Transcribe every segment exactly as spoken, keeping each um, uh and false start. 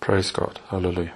Praise God. Hallelujah.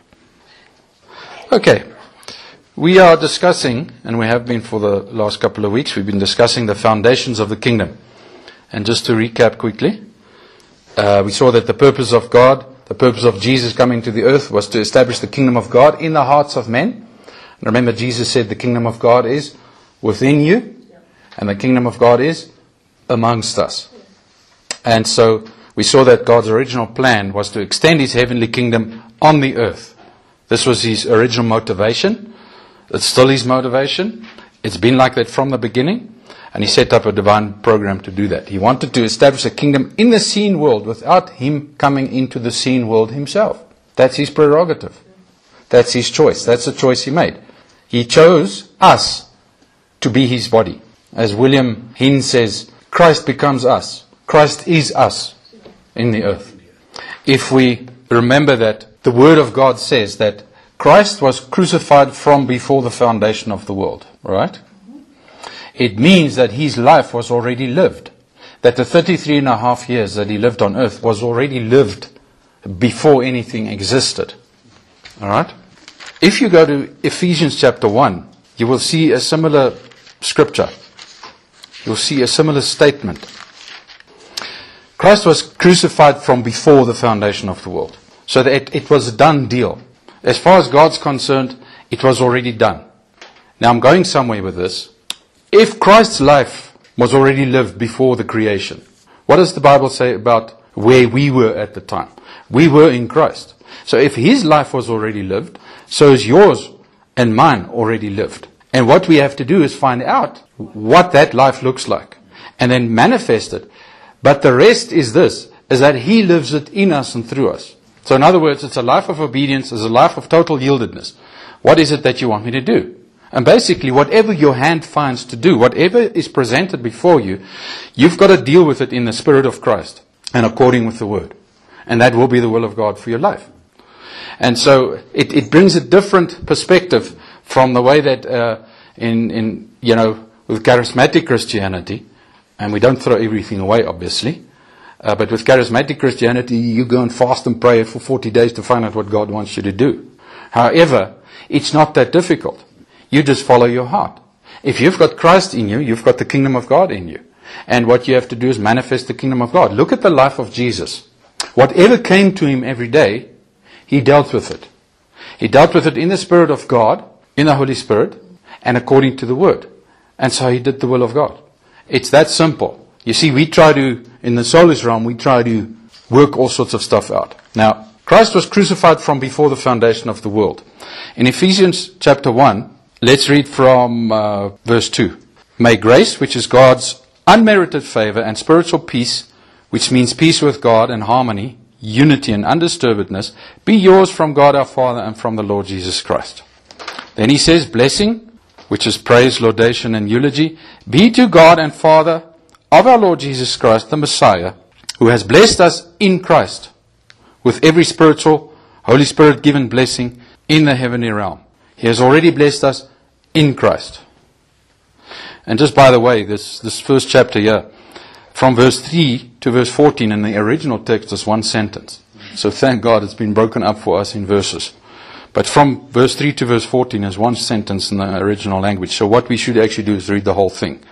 Okay. We are discussing, and we have been for the last couple of weeks, we've been discussing the foundations of the kingdom. And just to recap quickly, uh, we saw that the purpose of God, the purpose of Jesus coming to the earth was to establish the kingdom of God in the hearts of men. And remember, Jesus said the kingdom of God is within you, and the kingdom of God is amongst us. And so we saw that God's original plan was to extend His heavenly kingdom on the earth. This was His original motivation. It's still His motivation. It's been like that from the beginning. And He set up a divine program to do that. He wanted to establish a kingdom in the seen world without Him coming into the seen world Himself. That's His prerogative. That's His choice. That's the choice He made. He chose us to be His body. As William Hinn says, Christ becomes us. Christ is us in the earth. If we remember that the Word of God says that Christ was crucified from before the foundation of the world, right? It means that His life was already lived. That the thirty-three and a half years that He lived on earth was already lived before anything existed. Alright? If you go to Ephesians chapter one, you will see a similar scripture. You'll see a similar statement. Christ was crucified from before the foundation of the world. So that it, it was a done deal. As far as God's concerned, it was already done. Now I'm going somewhere with this. If Christ's life was already lived before the creation, what does the Bible say about where we were at the time? We were in Christ. So if His life was already lived, so is yours and mine already lived. And what we have to do is find out what that life looks like and then manifest it. But the rest is this, is that He lives it in us and through us. So in other words, it's a life of obedience, it's a life of total yieldedness. What is it that you want me to do? And basically, whatever your hand finds to do, whatever is presented before you, you've got to deal with it in the Spirit of Christ and according with the Word. And that will be the will of God for your life. And so it, it brings a different perspective from the way that uh, in, in, you know, with charismatic Christianity, and we don't throw everything away, obviously, uh, but with charismatic Christianity, you go and fast and pray for forty days to find out what God wants you to do. However, it's not that difficult. You just follow your heart. If you've got Christ in you, you've got the kingdom of God in you. And what you have to do is manifest the kingdom of God. Look at the life of Jesus. Whatever came to Him every day, He dealt with it. He dealt with it in the Spirit of God, in the Holy Spirit, and according to the Word. And so He did the will of God. It's that simple. You see, we try to, in the soulless realm, we try to work all sorts of stuff out. Now, Christ was crucified from before the foundation of the world. In Ephesians chapter one, let's read from uh, verse two. May grace, which is God's unmerited favor, and spiritual peace, which means peace with God and harmony, unity and undisturbedness, be yours from God our Father and from the Lord Jesus Christ. Then he says, blessing, which is praise, laudation and eulogy, be to God and Father of our Lord Jesus Christ, the Messiah, who has blessed us in Christ with every spiritual, Holy Spirit given blessing in the heavenly realm. He has already blessed us in Christ. And just by the way, this, this first chapter here, from verse three to verse fourteen in the original text is one sentence. So thank God it's been broken up for us in verses. But from verse three to verse fourteen is one sentence in the original language. So what we should actually do is read the whole thing.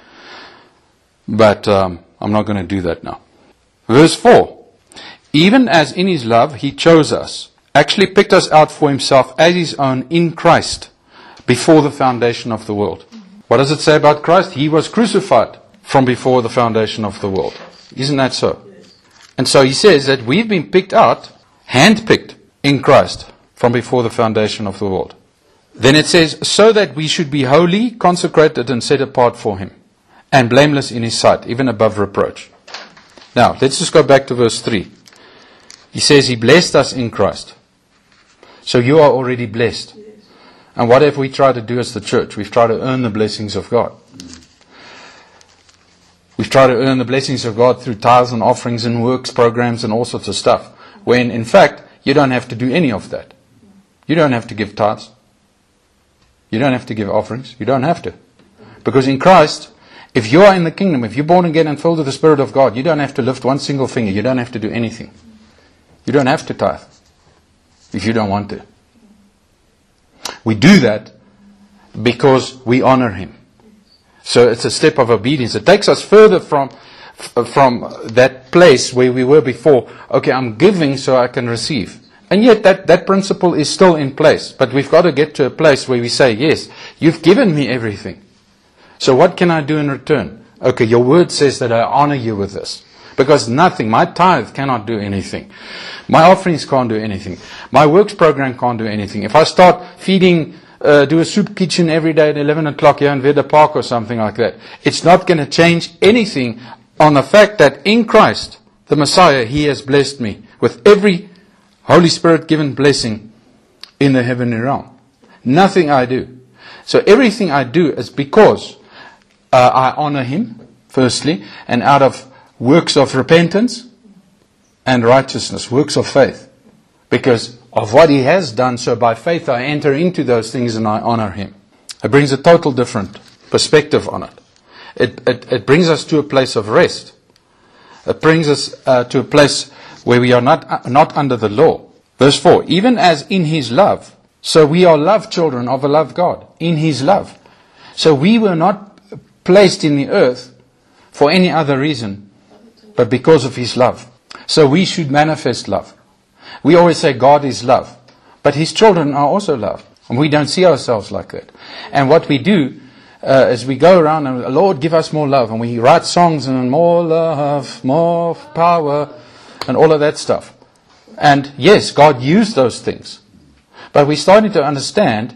But um, I'm not going to do that now. Verse four. Even as in His love He chose us, actually picked us out for Himself as His own in Christ before the foundation of the world. What does it say about Christ? He was crucified from before the foundation of the world. Isn't that so? And so He says that we've been picked out, handpicked in Christ from before the foundation of the world. Then it says, so that we should be holy, consecrated and set apart for Him, and blameless in His sight, even above reproach. Now, let's just go back to verse three. He says He blessed us in Christ. So you are already blessed. And what have we tried to do as the church? We've tried to earn the blessings of God. We've tried to earn the blessings of God through tithes and offerings and works programs and all sorts of stuff. When in fact, you don't have to do any of that. You don't have to give tithes. You don't have to give offerings. You don't have to. Because in Christ, if you are in the kingdom, if you're born again and filled with the Spirit of God, you don't have to lift one single finger. You don't have to do anything. You don't have to tithe. if you don't want to. We do that because we honor Him. So it's a step of obedience. It takes us further from from that place where we were before. Okay, I'm giving so I can receive. And yet that, that principle is still in place. But we've got to get to a place where we say, yes, you've given me everything. So what can I do in return? Okay, your word says that I honor you with this. Because nothing, my tithe cannot do anything. My offerings can't do anything. My works program can't do anything. If I start feeding, uh, do a soup kitchen every day at eleven o'clock here in Veda Park or something like that, it's not going to change anything on the fact that in Christ, the Messiah, He has blessed me with every Holy Spirit given blessing in the heavenly realm. Nothing I do. So everything I do is because uh, I honor Him, firstly, and out of works of repentance and righteousness, works of faith. Because of what He has done, so by faith I enter into those things and I honor Him. It brings a total different perspective on it. It, it, it brings us to a place of rest. It brings us uh, to a place where we are not, uh, not under the law. Verse four, even as in His love, so we are loved children of a loved God, in His love. So we were not placed in the earth for any other reason, but because of His love. So we should manifest love. We always say God is love, but His children are also love. And we don't see ourselves like that. And what we do uh, is we go around and, Lord, give us more love. And we write songs and more love, more power, and all of that stuff. And yes, God used those things. But we're starting to understand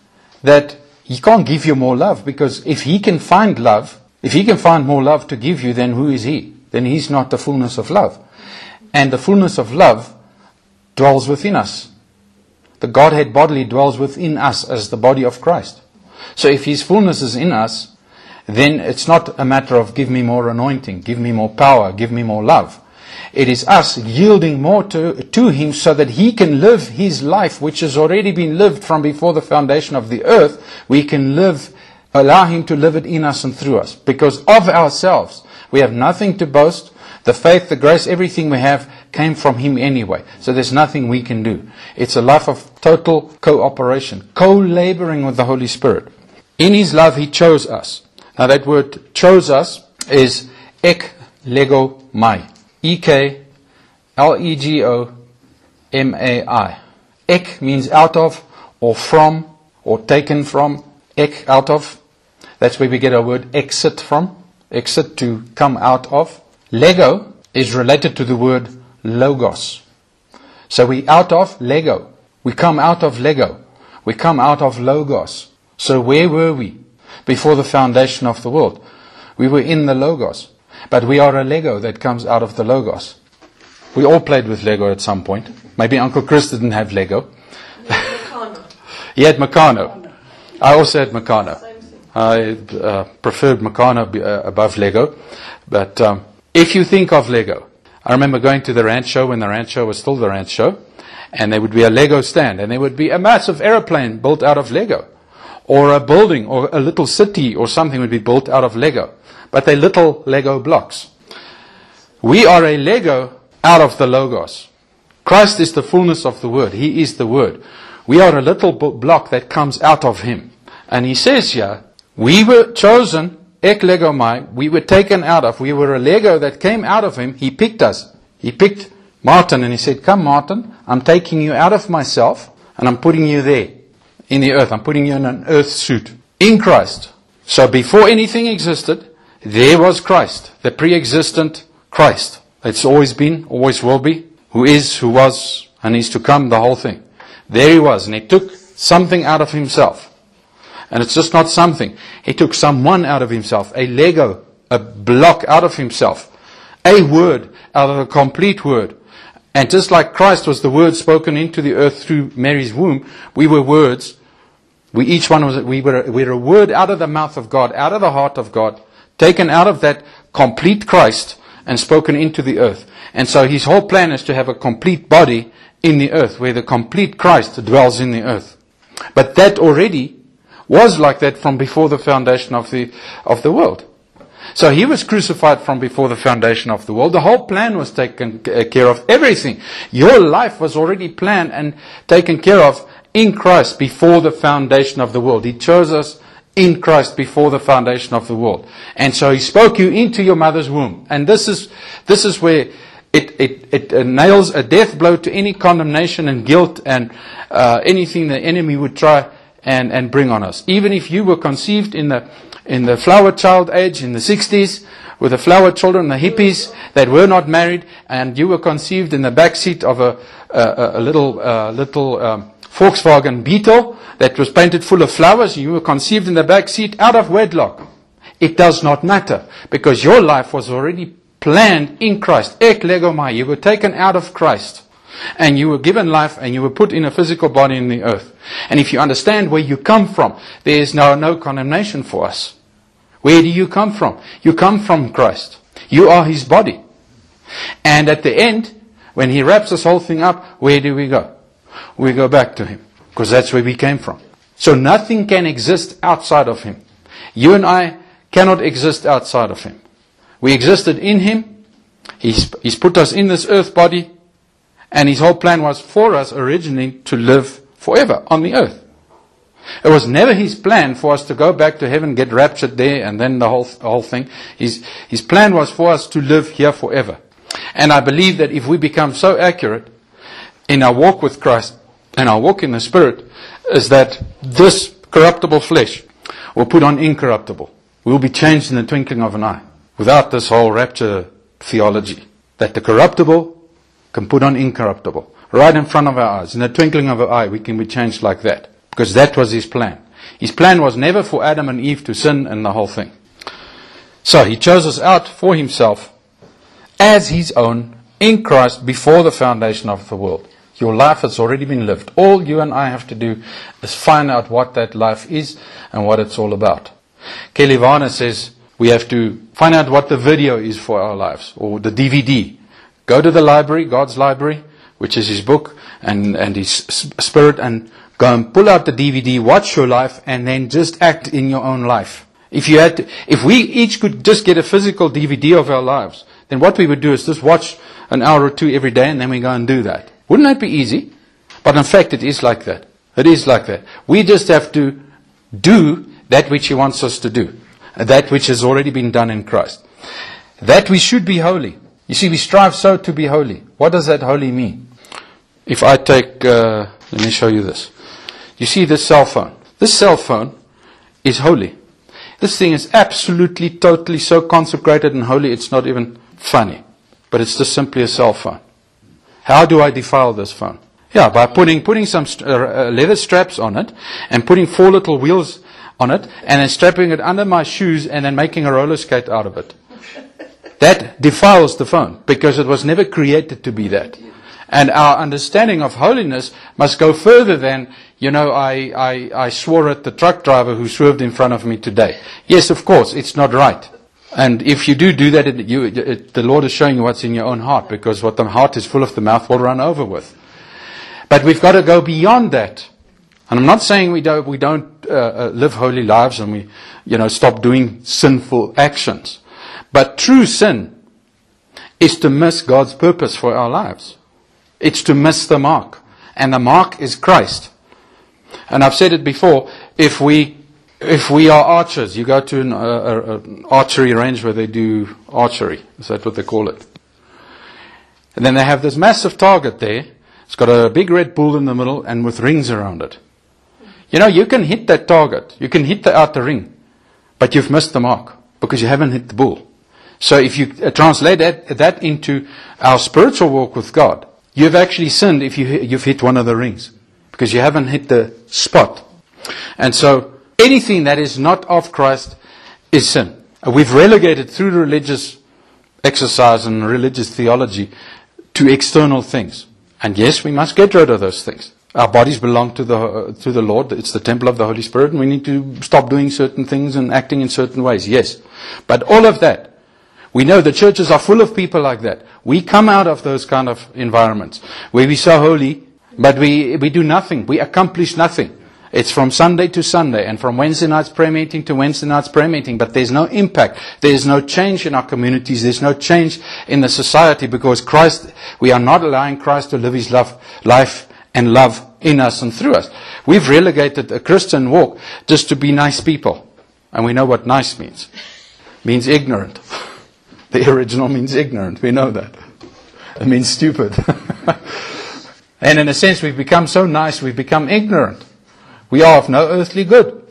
that He can't give you more love, because if He can find love, if He can find more love to give you, then who is He? Then He's not the fullness of love. And the fullness of love dwells within us. The Godhead bodily dwells within us as the body of Christ. So if His fullness is in us, then it's not a matter of give me more anointing, give me more power, give me more love. It is us yielding more to, to Him so that He can live His life, which has already been lived from before the foundation of the earth. We can live, allow Him to live it in us and through us. Because of ourselves, we have nothing to boast. The faith, the grace, everything we have came from Him anyway. So there's nothing we can do. It's a life of total cooperation, co-laboring with the Holy Spirit. In His love, He chose us. Now that word chose us is ek lego mai. E K L E G O M A I. Ek means out of, or from, or taken from. Ek, out of. That's where we get our word exit from. Exit, to come out of. Lego is related to the word logos. So we out of Lego. We come out of Lego. We come out of logos. So where were we before the foundation of the world? We were in the logos. But we are a Lego that comes out of the logos. We all played with Lego at some point. Maybe Uncle Chris didn't have Lego. He had Meccano. I also had Meccano. I uh, preferred Meccano uh, above Lego. But um, if you think of Lego, I remember going to the ranch show when the ranch show was still the ranch show, and there would be a Lego stand, and there would be a massive airplane built out of Lego, or a building, or a little city, or something would be built out of Lego. But they're little Lego blocks. We are a Lego out of the Logos. Christ is the fullness of the Word. He is the Word. We are a little block that comes out of Him. And He says here, we were chosen, ek lego mai, we were taken out of, we were a Lego that came out of Him. He picked us. He picked Martin and He said, come Martin, I'm taking you out of myself and I'm putting you there in the earth. I'm putting you in an earth suit in Christ. So before anything existed, there was Christ, the pre-existent Christ. It's always been, always will be, who is, who was, and is to come, the whole thing. There He was, and He took something out of Himself. And it's just not something. He took someone out of Himself, a Lego, a block out of Himself, a word out of a complete word. And just like Christ was the word spoken into the earth through Mary's womb, we were words. We each one was, we were, we were a word out of the mouth of God, out of the heart of God, taken out of that complete Christ and spoken into the earth. And so His whole plan is to have a complete body in the earth, where the complete Christ dwells in the earth. But that already was like that from before the foundation of the of the world. So he was crucified from before the foundation of the world. The whole plan was taken care of. Everything. Your life was already planned and taken care of in Christ before the foundation of the world. He chose us in Christ before the foundation of the world. And so he spoke you into your mother's womb. And this is this is where it, it, it nails a death blow to any condemnation and guilt and uh, anything the enemy would try and, and bring on us. Even if you were conceived in the in the flower child age in the sixties, with the flower children, the hippies that were not married, and you were conceived in the back seat of a, a, a little uh, little um, Volkswagen Beetle that was painted full of flowers, you were conceived in the back seat out of wedlock. It does not matter, because your life was already planned in Christ. Ek legomai, you were taken out of Christ, and you were given life, and you were put in a physical body in the earth. And if you understand where you come from, there is now no condemnation for us. Where do you come from? You come from Christ. You are His body. And at the end, when He wraps this whole thing up, where do we go? We go back to Him, because that's where we came from. So nothing can exist outside of Him. You and I cannot exist outside of Him. We existed in Him. He's, he's put us in this earth body, and His whole plan was for us originally to live forever on the earth. It was never His plan for us to go back to heaven, get raptured there, and then the whole, whole thing. His, His plan was for us to live here forever. And I believe that if we become so accurate in our walk with Christ and our walk in the Spirit, is that this corruptible flesh will put on incorruptible. We will be changed in the twinkling of an eye. Without this whole rapture theology. That the corruptible can put on incorruptible. Right in front of our eyes. In the twinkling of an eye, we can be changed like that. Because that was His plan. His plan was never for Adam and Eve to sin and the whole thing. So He chose us out for Himself as His own in Christ before the foundation of the world. Your life has already been lived. All you and I have to do is find out what that life is and what it's all about. Kelly Varner says we have to find out what the video is for our lives, or the D V D. Go to the library, God's library, which is His book and, and His Spirit, and go and pull out the D V D, watch your life, and then just act in your own life. If you had to, if we each could just get a physical D V D of our lives, then what we would do is just watch an hour or two every day, and then we go and do that. Wouldn't that be easy? But in fact, it is like that. It is like that. We just have to do that which He wants us to do. That which has already been done in Christ. That we should be holy. You see, we strive so to be holy. What does that holy mean? If I take, uh, let me show you this. You see this cell phone. This cell phone is holy. This thing is absolutely, totally so consecrated and holy, it's not even funny. But it's just simply a cell phone. How do I defile this phone? Yeah, by putting putting some st- uh, leather straps on it, and putting four little wheels on it, and then strapping it under my shoes, and then making a roller skate out of it. That defiles the phone, because it was never created to be that. And our understanding of holiness must go further than, you know, I, I, I swore at the truck driver who swerved in front of me today. Yes, of course, it's not right. And if you do do that, it, you, it, the Lord is showing you what's in your own heart, because what the heart is full of, the mouth will run over with. But we've got to go beyond that. And I'm not saying we don't, we don't uh, uh, live holy lives and we, you know, stop doing sinful actions. But true sin is to miss God's purpose for our lives. It's to miss the mark. And the mark is Christ. And I've said it before, if we if we are archers, you go to an, uh, an archery range where they do archery. Is that what they call it? And then they have this massive target there. It's got a big red bull in the middle and with rings around it. You know, you can hit that target. You can hit the outer ring. But you've missed the mark because you haven't hit the bull. So if you translate that, that into our spiritual walk with God, you've actually sinned if you, you've hit one of the rings. Because you haven't hit the spot. And so anything that is not of Christ is sin. We've relegated through religious exercise and religious theology to external things. And yes, we must get rid of those things. Our bodies belong to the uh, to the Lord. It's the temple of the Holy Spirit, and we need to stop doing certain things and acting in certain ways. Yes. But all of that, we know the churches are full of people like that. We come out of those kind of environments where we're so holy, but we, we do nothing. We accomplish nothing. It's from Sunday to Sunday and from Wednesday night's prayer meeting to Wednesday night's prayer meeting. But there's no impact. There's no change in our communities. There's no change in the society because Christ, we are not allowing Christ to live His love, life and love in us and through us. We've relegated a Christian walk just to be nice people. And we know what nice means. It means ignorant. The original means ignorant. We know that. It means stupid. And in a sense, we've become so nice, we've become ignorant. We are of no earthly good.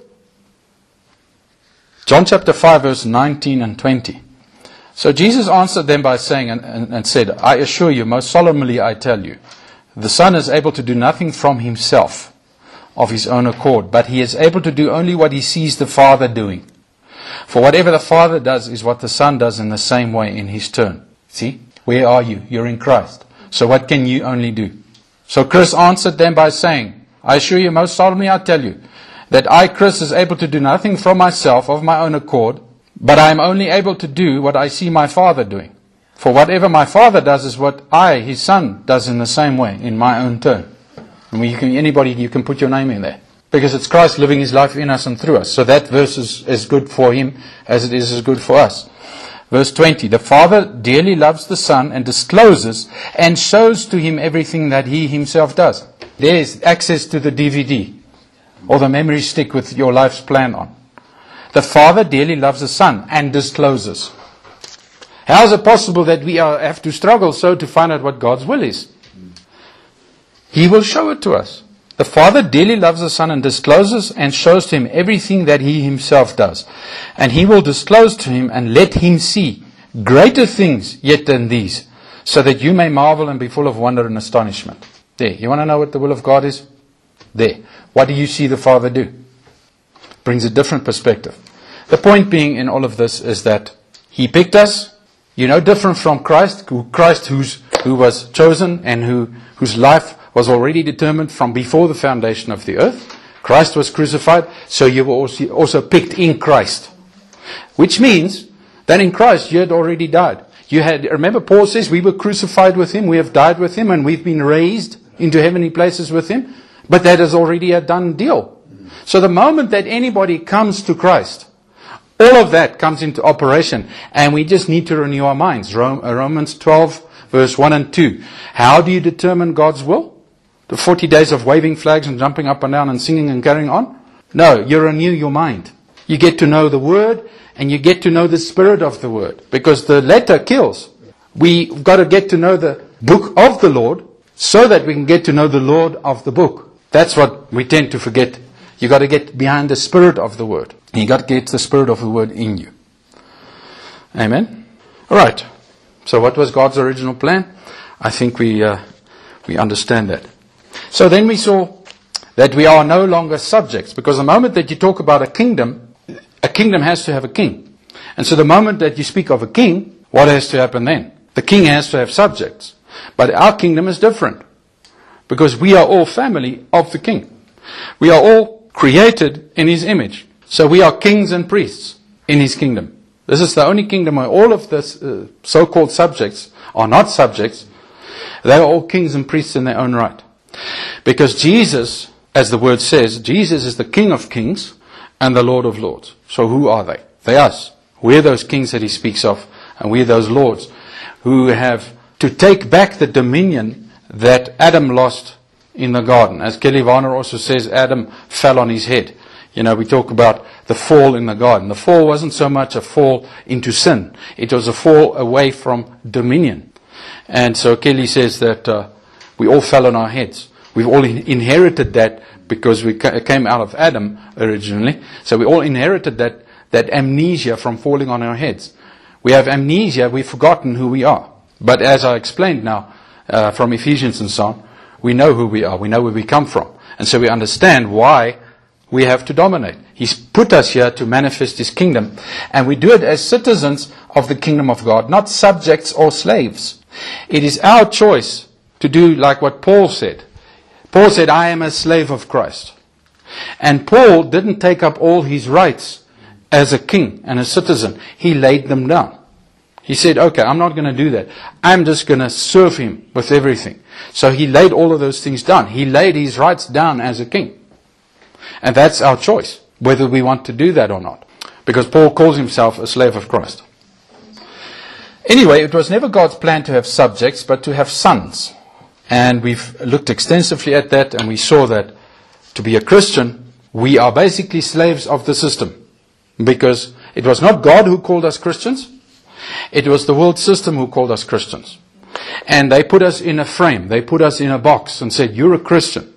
John chapter five, verse nineteen and twenty. So Jesus answered them by saying, and, and, and said, I assure you, most solemnly I tell you, the Son is able to do nothing from Himself of His own accord, but He is able to do only what He sees the Father doing. For whatever the Father does is what the Son does in the same way in His turn. See? Where are you? You're in Christ. So what can you only do? So Chris answered them by saying, I assure you, most solemnly I tell you, that I, Chris, is able to do nothing from myself of my own accord, but I am only able to do what I see my Father doing. For whatever my Father does is what I, His Son, does in the same way, in my own turn. And you can, anybody, you can put your name in there. Because it's Christ living His life in us and through us. So that verse is as good for Him as it is as good for us. Verse twenty, the Father dearly loves the Son and discloses and shows to Him everything that He Himself does. There's access to the D V D or the memory stick with your life's plan on. The Father dearly loves the Son and discloses. How is it possible that we are, have to struggle so to find out what God's will is? He will show it to us. The Father dearly loves the Son and discloses and shows to Him everything that He Himself does. And He will disclose to Him and let Him see greater things yet than these, so that you may marvel and be full of wonder and astonishment. There. You want to know what the will of God is? There. What do you see the Father do? Brings a different perspective. The point being in all of this is that He picked us. You're no different from Christ, who Christ who's, who was chosen and who whose life was already determined from before the foundation of the earth. Christ was crucified, so you were also, also picked in Christ. Which means that in Christ you had already died. You had, remember Paul says, we were crucified with Him, we have died with Him, and we've been raised into heavenly places with Him. But that is already a done deal. So the moment that anybody comes to Christ, all of that comes into operation, and we just need to renew our minds. Romans twelve, verse one and two. How do you determine God's will? The forty days of waving flags and jumping up and down and singing and carrying on? No, you renew your mind. You get to know the Word, and you get to know the Spirit of the Word. Because the letter kills. We've got to get to know the book of the Lord, so that we can get to know the Lord of the book. That's what we tend to forget. You've got to get behind the Spirit of the Word. You've got to get the Spirit of the Word in you. Amen? Alright. So what was God's original plan? I think we uh, we understand that. So then we saw that we are no longer subjects. Because the moment that you talk about a kingdom, a kingdom has to have a king. And so the moment that you speak of a king, what has to happen then? The king has to have subjects. But our kingdom is different. Because we are all family of the King. We are all created in His image. So we are kings and priests in His kingdom. This is the only kingdom where all of the uh, so-called subjects are not subjects. They are all kings and priests in their own right. Because Jesus, as the word says, Jesus is the King of kings and the Lord of lords. So who are they? They're us. We're those kings that He speaks of, and we're those lords who have to take back the dominion that Adam lost in the garden. As Kelly Varner also says, Adam fell on his head. You know, we talk about the fall in the garden. The fall wasn't so much a fall into sin. It was a fall away from dominion. And so Kelly says that uh, we all fell on our heads. We've all in- inherited that because we ca- came out of Adam originally. So we all inherited that, that amnesia from falling on our heads. We have amnesia, we've forgotten who we are. But as I explained now, uh, from Ephesians and so on, we know who we are. We know where we come from. And so we understand why we have to dominate. He's put us here to manifest His kingdom. And we do it as citizens of the kingdom of God, not subjects or slaves. It is our choice to do like what Paul said. Paul said, I am a slave of Christ. And Paul didn't take up all his rights as a king and a citizen. He laid them down. He said, okay, I'm not going to do that. I'm just going to serve Him with everything. So he laid all of those things down. He laid his rights down as a king. And that's our choice, whether we want to do that or not. Because Paul calls himself a slave of Christ. Anyway, it was never God's plan to have subjects, but to have sons. And we've looked extensively at that, and we saw that to be a Christian, we are basically slaves of the system. Because it was not God who called us Christians. It was the world system who called us Christians. And they put us in a frame. They put us in a box and said, you're a Christian.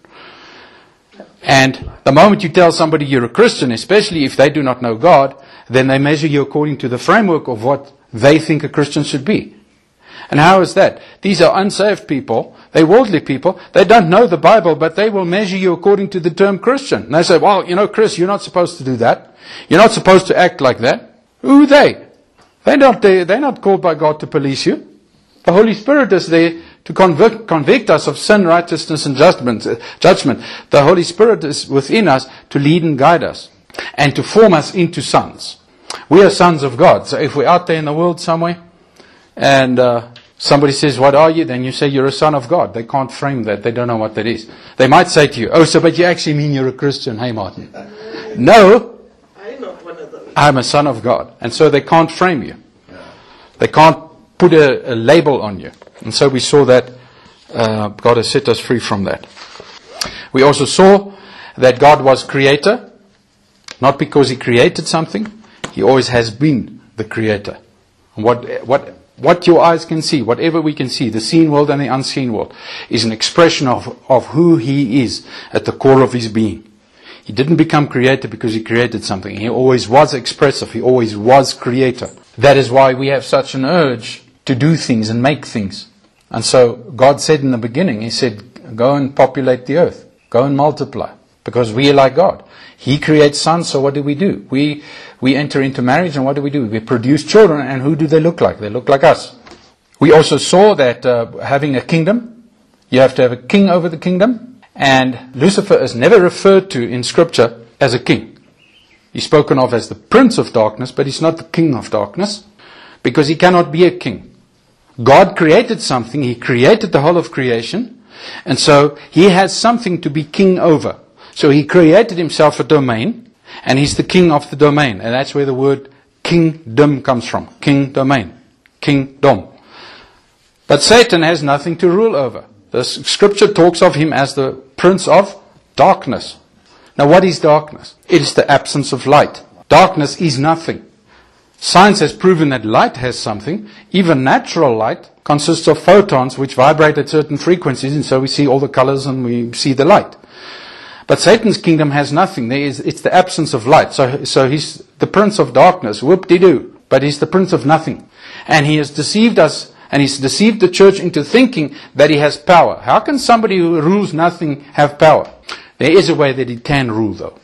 And the moment you tell somebody you're a Christian, especially if they do not know God, then they measure you according to the framework of what they think a Christian should be. And how is that? These are unsaved people. They're worldly people. They don't know the Bible, but they will measure you according to the term Christian. And they say, well, you know, Chris, you're not supposed to do that. You're not supposed to act like that. Who are they? They're not, they're not called by God to police you. The Holy Spirit is there to convict, convict us of sin, righteousness, and judgment, judgment. The Holy Spirit is within us to lead and guide us and to form us into sons. We are sons of God. So if we're out there in the world somewhere and uh, somebody says, what are you? Then you say you're a son of God. They can't frame that. They don't know what that is. They might say to you, oh, so but you actually mean you're a Christian. Hey, Martin. No. I'm not one of those. I'm a son of God. And so they can't frame you. They can't put a, a label on you. And so we saw that uh, God has set us free from that. We also saw that God was creator, not because He created something. He always has been the creator. And what, what, what your eyes can see, whatever we can see, the seen world and the unseen world, is an expression of, of who He is at the core of His being. He didn't become creator because He created something. He always was expressive. He always was creator. That is why we have such an urge to do things and make things. And so God said in the beginning, He said, go and populate the earth. Go and multiply. Because we are like God. He creates sons, so what do we do? We we enter into marriage, and what do we do? We produce children, and who do they look like? They look like us. We also saw that uh, having a kingdom, you have to have a king over the kingdom. And Lucifer is never referred to in Scripture as a king. He's spoken of as the prince of darkness, but he's not the king of darkness, because he cannot be a king. God created something. He created the whole of creation. And so He has something to be king over. So He created Himself a domain, and He's the king of the domain. And that's where the word kingdom comes from. King domain. Kingdom. But Satan has nothing to rule over. The Scripture talks of him as the prince of darkness. Now what is darkness? It is the absence of light. Darkness is nothing. Science has proven that light has something. Even natural light consists of photons which vibrate at certain frequencies, and so we see all the colors and we see the light. But Satan's kingdom has nothing. There is, it's the absence of light. So, so he's the prince of darkness. Whoop-de-doo. But he's the prince of nothing. And he has deceived us, and he's deceived the church into thinking that he has power. How can somebody who rules nothing have power? There is a way that he can rule, though.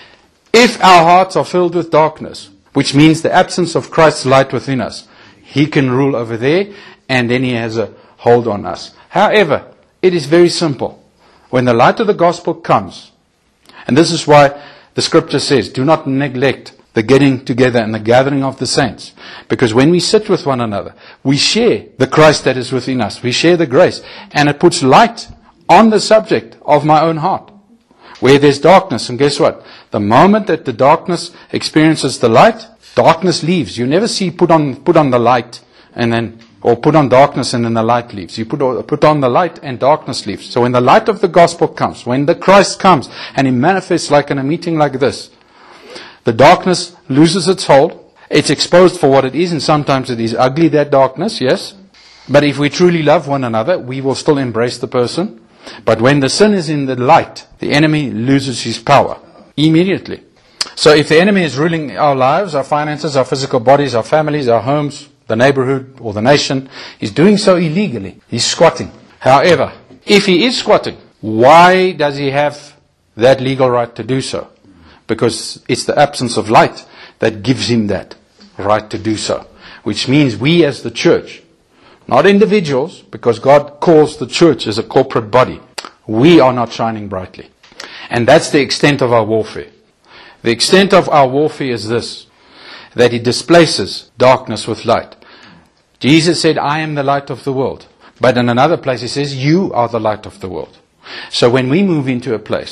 If our hearts are filled with darkness, which means the absence of Christ's light within us, He can rule over there, and then He has a hold on us. However, it is very simple. When the light of the gospel comes, and this is why the Scripture says, do not neglect the getting together and the gathering of the saints. Because when we sit with one another, we share the Christ that is within us. We share the grace. And it puts light on the subject of my own heart. Where there's darkness, and guess what? The moment that the darkness experiences the light, darkness leaves. You never see put on put on the light and then, or put on darkness and then the light leaves. You put put on the light and darkness leaves. So when the light of the gospel comes, when the Christ comes and He manifests like in a meeting like this, the darkness loses its hold. It's exposed for what it is, and sometimes it is ugly, that darkness, yes. But if we truly love one another, we will still embrace the person. But when the sin is in the light, the enemy loses his power immediately. So if the enemy is ruling our lives, our finances, our physical bodies, our families, our homes, the neighborhood or the nation, he's doing so illegally. He's squatting. However, if he is squatting, why does he have that legal right to do so? Because it's the absence of light that gives him that right to do so. Which means we as the church, not individuals, because God calls the church as a corporate body, we are not shining brightly. And that's the extent of our warfare. The extent of our warfare is this, that it displaces darkness with light. Jesus said, I am the light of the world. But in another place He says, you are the light of the world. So when we move into a place,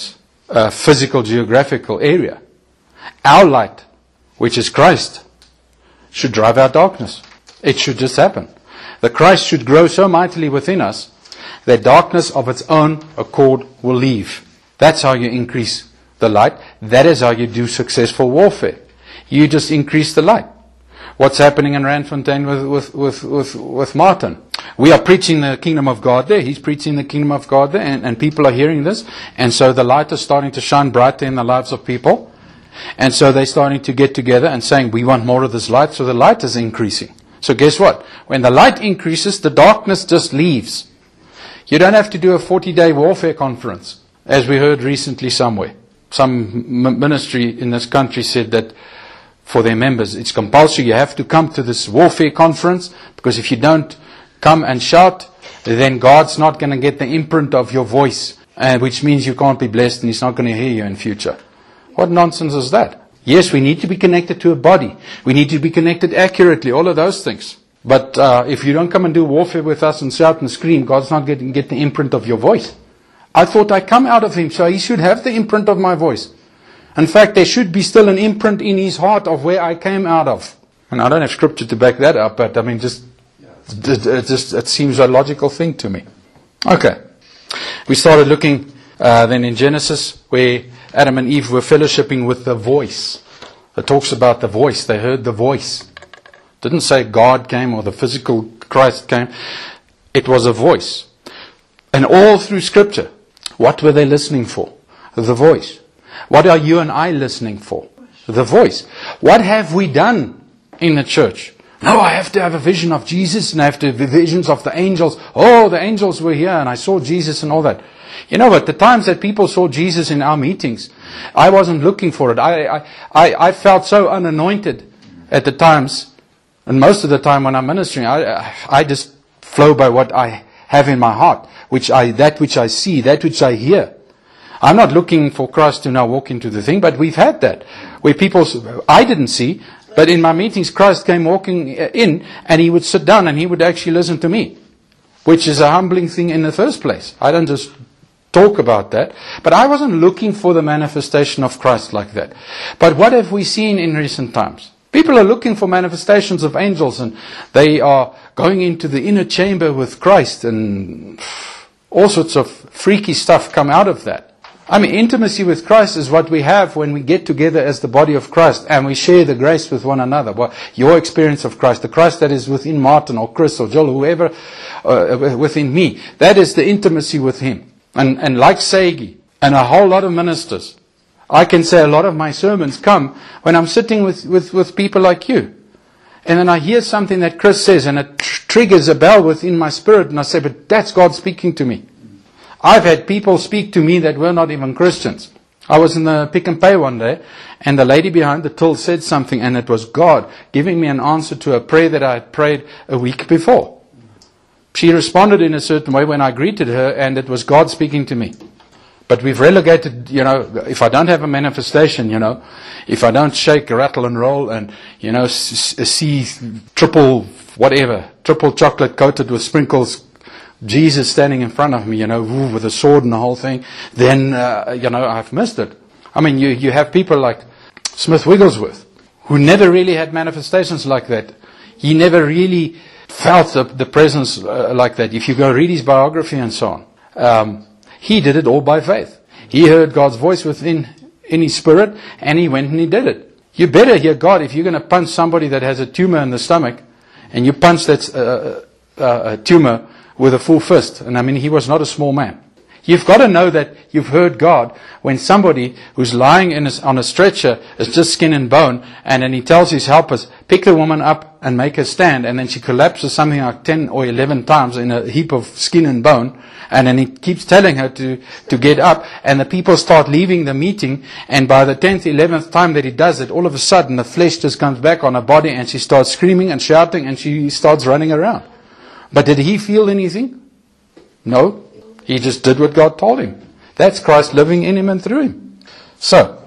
uh, physical geographical area. Our light, which is Christ, should drive out darkness. It should just happen. The Christ should grow so mightily within us that darkness of its own accord will leave. That's how you increase the light. That is how you do successful warfare. You just increase the light. What's happening in Randfontein with, with, with, with, with Martin? We are preaching the kingdom of God there. He's preaching the kingdom of God there, and, and people are hearing this. And so the light is starting to shine brighter in the lives of people. And so they're starting to get together and saying, we want more of this light. So the light is increasing. So guess what? When the light increases, the darkness just leaves. You don't have to do a forty-day warfare conference, as we heard recently somewhere. Some ministry in this country said that for their members, it's compulsory. You have to come to this warfare conference, because if you don't come and shout, then God's not going to get the imprint of your voice, uh, which means you can't be blessed and He's not going to hear you in future. What nonsense is that? Yes, we need to be connected to a body. We need to be connected accurately, all of those things. But uh, if you don't come and do warfare with us and shout and scream, God's not going to get the imprint of your voice. I thought I come out of Him, so He should have the imprint of my voice. In fact, there should be still an imprint in His heart of where I came out of. And I don't have scripture to back that up, but I mean, just it, it just it seems a logical thing to me. Okay. We started looking uh, then in Genesis, where Adam and Eve were fellowshipping with the voice. It talks about the voice. They heard the voice. It didn't say God came or the physical Christ came. It was a voice. And all through Scripture, what were they listening for? The voice. What are you and I listening for? The voice. What have we done in the church? No, I have to have a vision of Jesus, and I have to have visions of the angels. Oh, the angels were here and I saw Jesus and all that. You know what? The times that people saw Jesus in our meetings, I wasn't looking for it. I, I, I, I felt so unanointed at the times. And most of the time when I'm ministering, I, I just flow by what I have in my heart, which I, that which I see, that which I hear. I'm not looking for Christ to now walk into the thing, but we've had that. Where people, I didn't see, but in my meetings, Christ came walking in, and He would sit down and He would actually listen to me. Which is a humbling thing in the first place. I don't just talk about that. But I wasn't looking for the manifestation of Christ like that. But what have we seen in recent times? People are looking for manifestations of angels, and they are going into the inner chamber with Christ, and all sorts of freaky stuff come out of that. I mean, intimacy with Christ is what we have when we get together as the body of Christ and we share the grace with one another. Well, your experience of Christ, the Christ that is within Martin or Chris or Joel, whoever uh, within me, that is the intimacy with Him. And, and like Sagi and a whole lot of ministers, I can say a lot of my sermons come when I'm sitting with, with, with people like you. And then I hear something that Chris says, and it tr- triggers a bell within my spirit, and I say, but that's God speaking to me. I've had people speak to me that were not even Christians. I was in the Pick and Pay one day, and the lady behind the till said something, and it was God giving me an answer to a prayer that I had prayed a week before. She responded in a certain way when I greeted her, and it was God speaking to me. But we've relegated, you know, if I don't have a manifestation, you know, if I don't shake, rattle and roll and, you know, see triple whatever, triple chocolate coated with sprinkles, Jesus standing in front of me, you know, with a sword and the whole thing, then, uh, you know, I've missed it. I mean, you, you have people like Smith Wigglesworth, who never really had manifestations like that. He never really felt the, the presence uh, like that. If you go read his biography and so on, um, he did it all by faith. He heard God's voice within in his spirit, and he went and he did it. You better hear God if you're going to punch somebody that has a tumor in the stomach, and you punch that uh, uh, a tumor with a full fist. And I mean, he was not a small man. You've got to know that you've heard God when somebody who's lying in a, on a stretcher is just skin and bone, and then he tells his helpers, pick the woman up and make her stand, and then she collapses something like ten or eleven times in a heap of skin and bone, and then he keeps telling her to, to get up, and the people start leaving the meeting, and by the tenth, eleventh time that he does it, all of a sudden the flesh just comes back on her body, and she starts screaming and shouting, and she starts running around. But did he feel anything? No. He just did what God told him. That's Christ living in him and through him. So,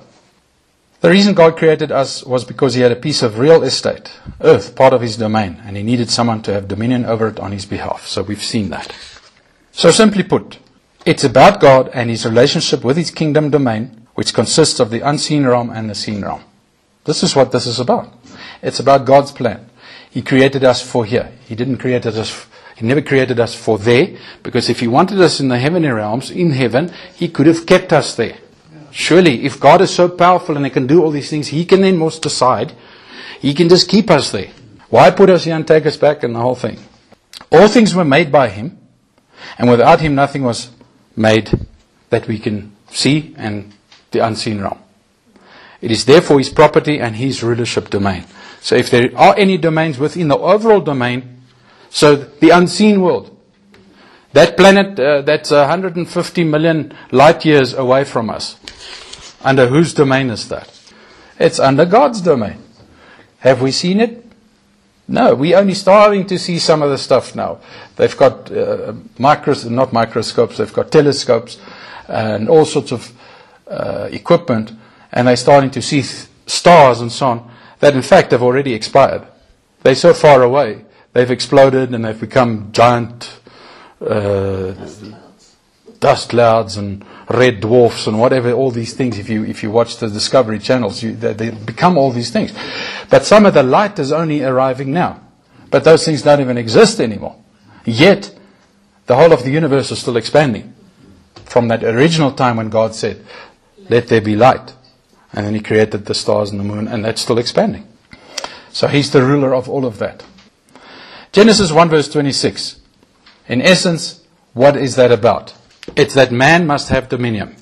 the reason God created us was because He had a piece of real estate, earth, part of His domain, and He needed someone to have dominion over it on His behalf. So we've seen that. So simply put, It's about God and His relationship with His kingdom domain, which consists of the unseen realm and the seen realm. This is what this is about. It's about God's plan. He created us for here. He didn't create us, He never created us for there, because if He wanted us in the heavenly realms, in heaven, He could have kept us there. Surely, if God is so powerful and He can do all these things, He can then most decide, He can just keep us there. Why put us here and take us back and the whole thing? All things were made by Him, and without Him nothing was made that we can see and the unseen realm. It is therefore His property and His rulership domain. So if there are any domains within the overall domain, so the unseen world, that planet uh, that's one hundred fifty million light years away from us, under whose domain is that? It's under God's domain. Have we seen it? No, we're only starting to see some of the stuff now. They've got uh, micros, not microscopes, they've got telescopes and all sorts of uh, equipment, and they're starting to see th- stars and so on, that in fact have already expired. They're so far away, they've exploded and they've become giant uh, dust clouds. dust clouds and red dwarfs and whatever, all these things. If you if you watch the Discovery channels, you, they, they become all these things. But some of the light is only arriving now. But those things don't even exist anymore. Yet, the whole of the universe is still expanding. From that original time when God said, let there be light. And then He created the stars and the moon, and that's still expanding. So He's the ruler of all of that. Genesis one verse twenty-six. In essence, what is that about? It's that man must have dominion.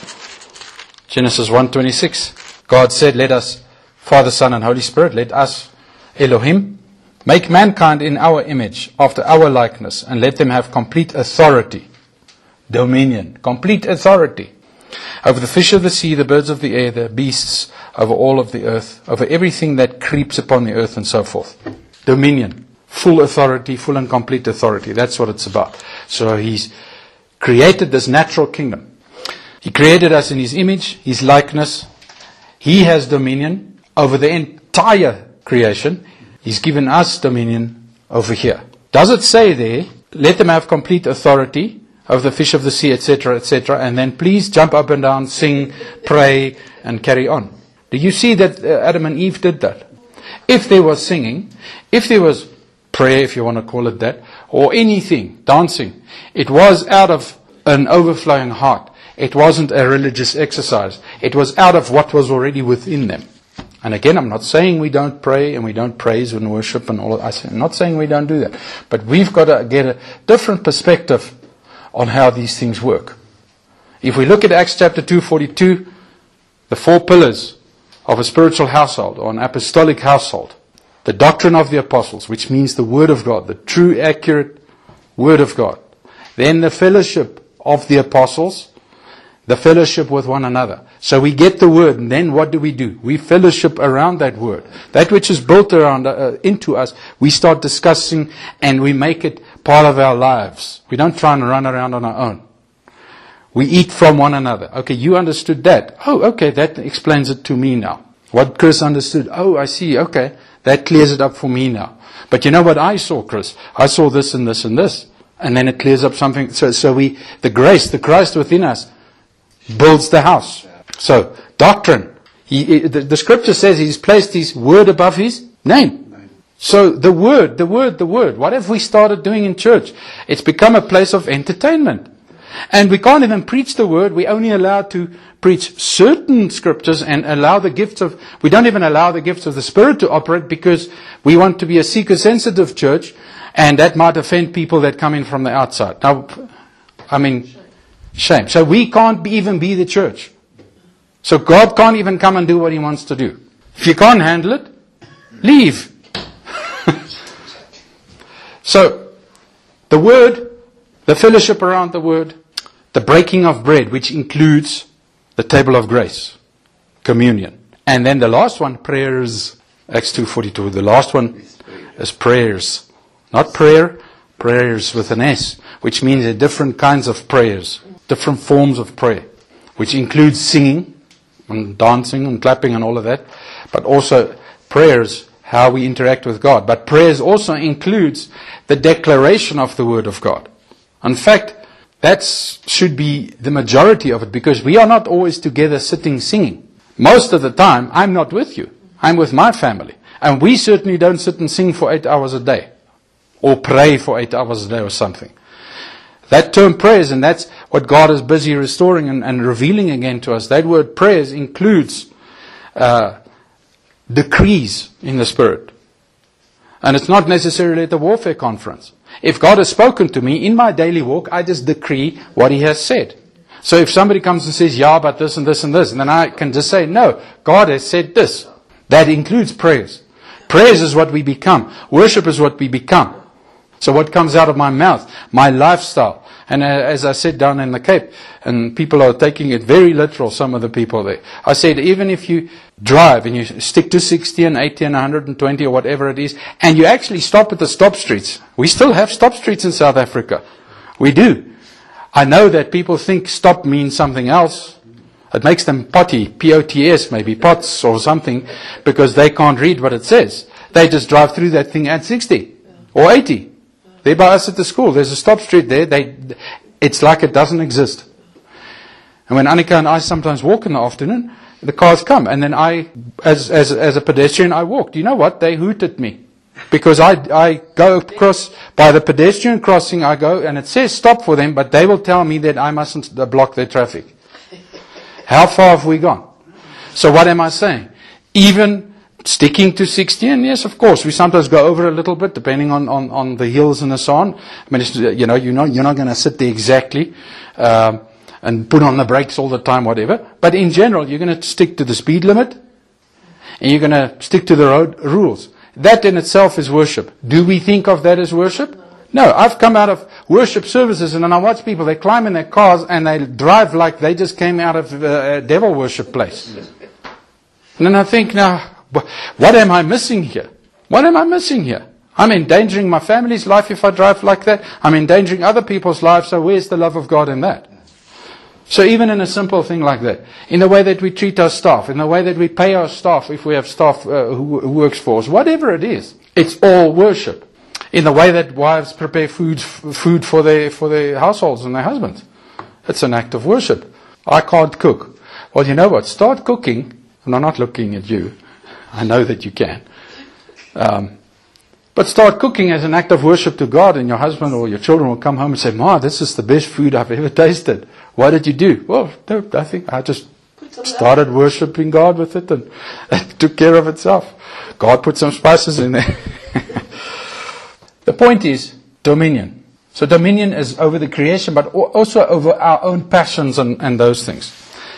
Genesis one twenty-six. God said, let us, Father, Son, and Holy Spirit, let us, Elohim, make mankind in our image, after our likeness, and let them have complete authority. Dominion. Complete authority. Over the fish of the sea, the birds of the air, the beasts, over all of the earth, over everything that creeps upon the earth, and so forth. Dominion. Full authority, full and complete authority. That's what it's about. So He's created this natural kingdom. He created us in His image, His likeness. He has dominion over the entire creation. He's given us dominion over here. Does it say there, let them have complete authority over the fish of the sea, et cetera, et cetera, and then please jump up and down, sing, pray, and carry on? Do you see that Adam and Eve did that? If there was singing, if there was prayer, if you want to call it that, or anything, dancing, it was out of an overflowing heart. It wasn't a religious exercise. It was out of what was already within them. And again, I'm not saying we don't pray and we don't praise and worship and all that. I'm not saying we don't do that. But we've got to get a different perspective on how these things work. If we look at Acts chapter two forty-two, the four pillars of a spiritual household or an apostolic household, the doctrine of the apostles, which means the Word of God, the true, accurate Word of God. Then the fellowship of the apostles, the fellowship with one another. So we get the Word, and then what do we do? We fellowship around that Word. That which is built around uh, into us, we start discussing and we make it part of our lives. We don't try and run around on our own. We eat from one another. Okay, you understood that. Oh, okay, that explains it to me now. What Chris understood. Oh, I see, okay. That clears it up for me now. But you know what I saw, Chris? I saw this and this and this. And then it clears up something. So, so we, the grace, the Christ within us builds the house. So, doctrine. He, he, the, the scripture says He's placed His word above His name. So, the word, the word, the word. What have we started doing in church? It's become a place of entertainment. And we can't even preach the word. We're only allowed to preach certain scriptures and allow the gifts of, we don't even allow the gifts of the Spirit to operate because we want to be a seeker-sensitive church, and that might offend people that come in from the outside. Now, I mean, shame. So we can't be, even be the church. So God can't even come and do what He wants to do. If you can't handle it, leave. So, the Word, the fellowship around the Word, the breaking of bread, which includes the table of grace, communion. And then the last one, prayers, Acts two forty-two. The last one is prayers. Not prayer, prayers with an S, which means there are different kinds of prayers, different forms of prayer, which includes singing and dancing and clapping and all of that, but also prayers, how we interact with God. But prayers also includes the declaration of the Word of God. In fact, That should be the majority of it, because we are not always together sitting singing. Most of the time, I'm not with you. I'm with my family. And we certainly don't sit and sing for eight hours a day. Or pray for eight hours a day or something. That term prayers, and that's what God is busy restoring and, and revealing again to us. That word prayers includes uh, decrees in the Spirit. And it's not necessarily at the warfare conference. If God has spoken to me in my daily walk, I just decree what He has said. So if somebody comes and says, yeah, but this and this and this, and then I can just say, no, God has said this. That includes prayers. Prayers is what we become. Worship is what we become. So what comes out of my mouth, my lifestyle. And uh, as I said down in the Cape, and people are taking it very literal, some of the people there. I said, even if you drive and you stick to sixty and eighty and one hundred twenty or whatever it is, and you actually stop at the stop streets. We still have stop streets in South Africa. We do. I know that people think stop means something else. It makes them potty, P O T S, maybe pots or something, because they can't read what it says. They just drive through that thing at sixty or eighty. There by us at the school, there's a stop street there. They, it's like it doesn't exist. And when Annika and I sometimes walk in the afternoon, the cars come. And then I, as, as, as a pedestrian, I walk. Do you know what? They hoot at me. Because I, I go across, by the pedestrian crossing, I go, and it says stop for them, but they will tell me that I mustn't block their traffic. How far have we gone? So what am I saying? Even sticking to sixty, and yes, of course, we sometimes go over a little bit, depending on, on, on the hills and so on. I mean, it's, you know, you're not, you're not going to sit there exactly, um, and put on the brakes all the time, whatever. But in general, you're going to stick to the speed limit, and you're going to stick to the road rules. That in itself is worship. Do we think of that as worship? No, I've come out of worship services, and then I watch people, they climb in their cars, and they drive like they just came out of a devil worship place. And then I think, now, what am I missing here? What am I missing here? I'm endangering my family's life if I drive like that. I'm endangering other people's lives, so where's the love of God in that? So even in a simple thing like that, in the way that we treat our staff, in the way that we pay our staff if we have staff uh, who, who works for us, whatever it is, it's all worship. In the way that wives prepare food, food for their, for their households and their husbands. It's an act of worship. I can't cook. Well, you know what? Start cooking, and I'm not looking at you. I know that you can. Um, but start cooking as an act of worship to God, and your husband or your children will come home and say, Ma, this is the best food I've ever tasted. What did you do? Well, no, I think I just started worshiping God with it, and it took care of itself. God put some spices in there. The point is dominion. So dominion is over the creation, but also over our own passions and, and those things.